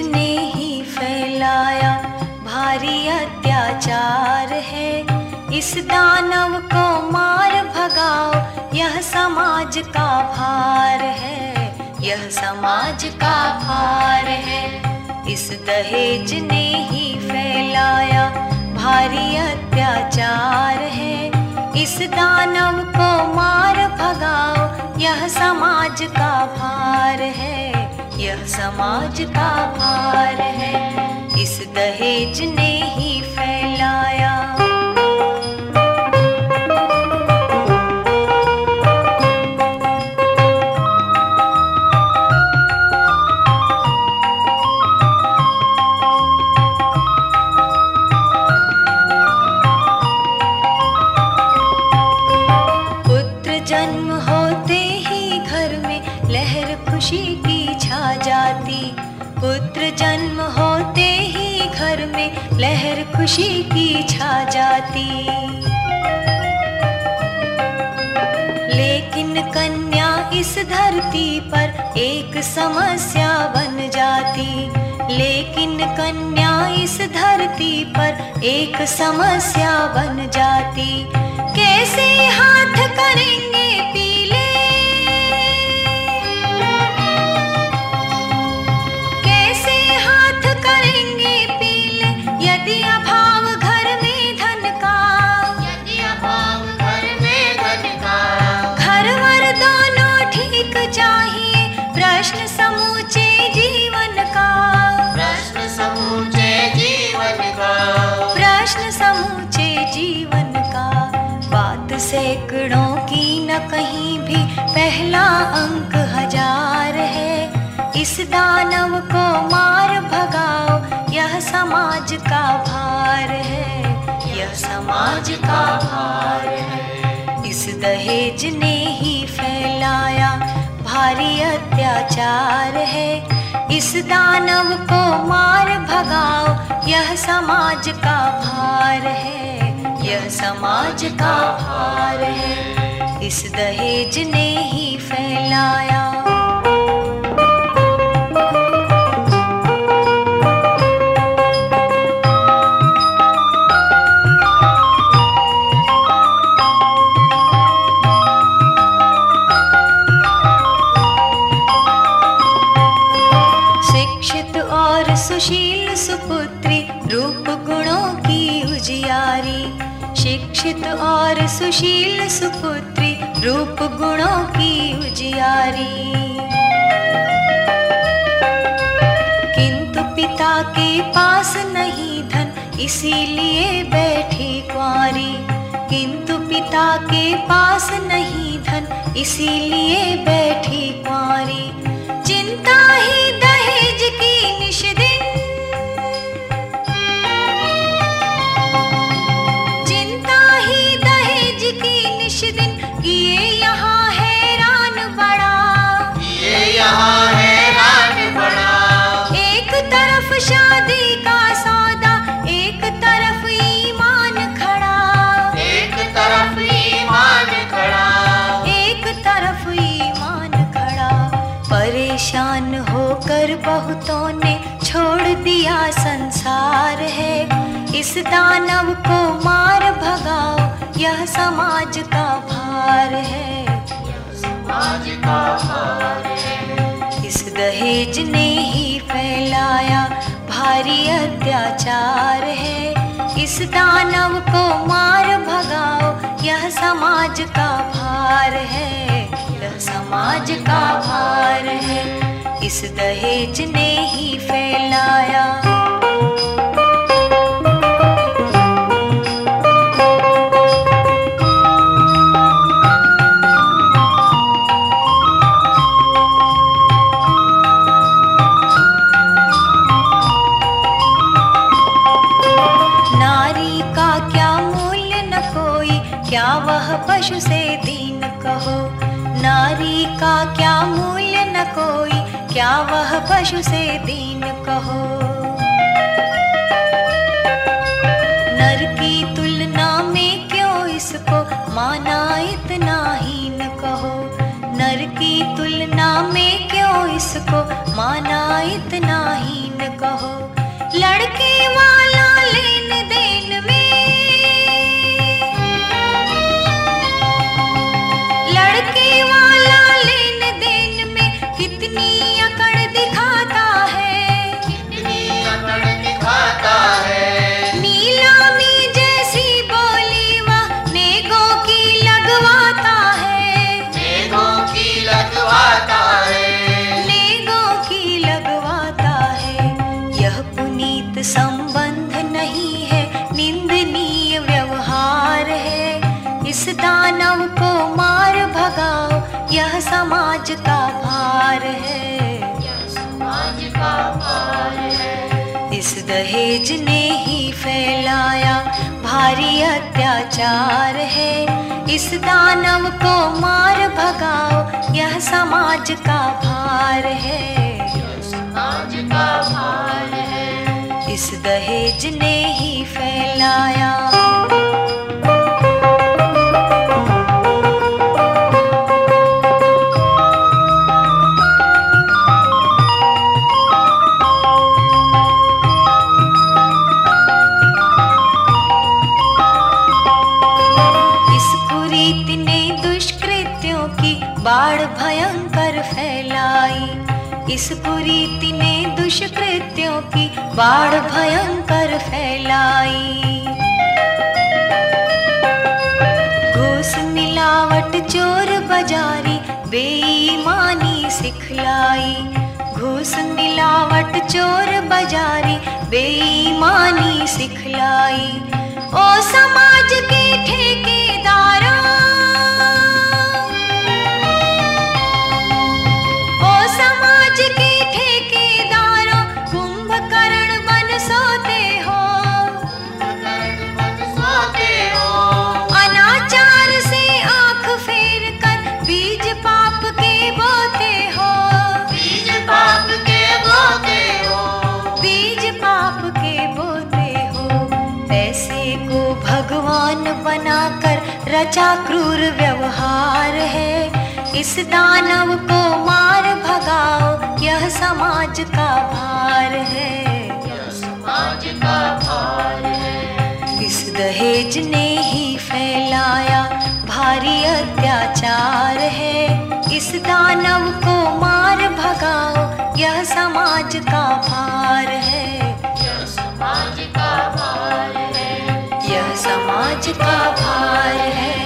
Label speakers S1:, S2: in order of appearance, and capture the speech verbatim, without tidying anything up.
S1: ने ही फैलाया भारी अत्याचार है। इस दानव को मार भगाओ, यह समाज का भार है, यह समाज का भार है। इस दहेज ने ही फैलाया भारी अत्याचार है। इस दानव को मार भगाओ, यह समाज का भार है, यह समाज का भार है। इस दहेज ने ही फैलाया। जन्म होते ही घर में लहर खुशी की छा जाती। पुत्र जन्म होते ही घर में लहर खुशी की छा जाती। लेकिन कन्या इस धरती पर एक समस्या बन जाती। लेकिन कन्या इस धरती पर एक समस्या बन जाती। कैसे हाथ करेंगे पीले, कैसे हाथ करेंगे पीले, यदि अभाव घर में धन का,
S2: यदि अभाव घर में धन का।
S1: घर वर दोनों ठीक चाहिए, प्रश्न समूचे जीवन का,
S2: प्रश्न समूचे जीवन का,
S1: प्रश्न समूचे जीवन का। बात सैकड़ों की न कहीं भी पहला अंक हजार है। इस दानव को मार भगाओ, यह समाज का भार है, यह समाज का भार है। इस दहेज ने ही फैलाया भारी अत्याचार है। इस दानव को मार भगाओ, यह समाज का भार है, यह समाज का भार है। इस दहेज ने ही फैलाया। शिक्षित और सुशील सुपुत्री, रूप गुणों की उजियारी। शिक्षित और सुशील सुपुत्री, रूप गुणों की उजियारी। किंतु पिता के पास नहीं धन, इसीलिए बैठी कुंवारी। किंतु पिता के पास नहीं धन, इसीलिए बैठी कुंवारी। चिंता ही दहेज की निश दिन, किए यहाँ हैरान बड़ा,
S2: ये यहाँ हैरान बड़ा।
S1: एक तरफ शादी का सौदा, एक तरफ ईमान खड़ा,
S2: एक तरफ ईमान खड़ा,
S1: एक तरफ ईमान खड़ा। परेशान होकर बहुतों ने छोड़ दिया संसार है। इस दानव को मार भगाओ, यह समाज का भार है,
S2: समाज का भार है।
S1: इस दहेज ने ही फैलाया भारी अत्याचार है। इस दानव को मार भगाओ, यह समाज का भार है, यह समाज का भार है। इस दहेज ने ही फैलाया। क्या वह पशु से दीन कहो, नारी का क्या मूल्य न कोई, क्या वह पशु से दीन कहो। नर की तुलना में क्यों इसको माना इतना हीन कहो, नर की तुलना में क्यों इसको माना इतना हीन समाज का भार है,
S2: यह समाज का भार है।
S1: इस दहेज ने ही फैलाया भारी अत्याचार है, इस दानव को मार भगाओ यह समाज का भार है,
S2: यह समाज का भार है।
S1: इस दहेज ने ही फैलाया। बाढ़ भयंकर फैलाई, इस कुरीति ने दुष्कृत्यों की बाढ़ भयंकर फैलाई। घूस मिलावट चोर बाजारी बेईमानी सिखलाई, घूस मिलावट चोर बाजारी बेईमानी सिखलाई। ओ समाज के ठेकेदारों, बनाकर रचा क्रूर व्यवहार है, इस दानव को मार भगाओ यह समाज का भार है,
S2: यह समाज का भार है।
S1: इस दहेज ने ही फैलाया भारी अत्याचार है, इस दानव को मार भगाओ यह समाज का भार है,
S2: यह समाज का भार है,
S1: यह समाज का भार है।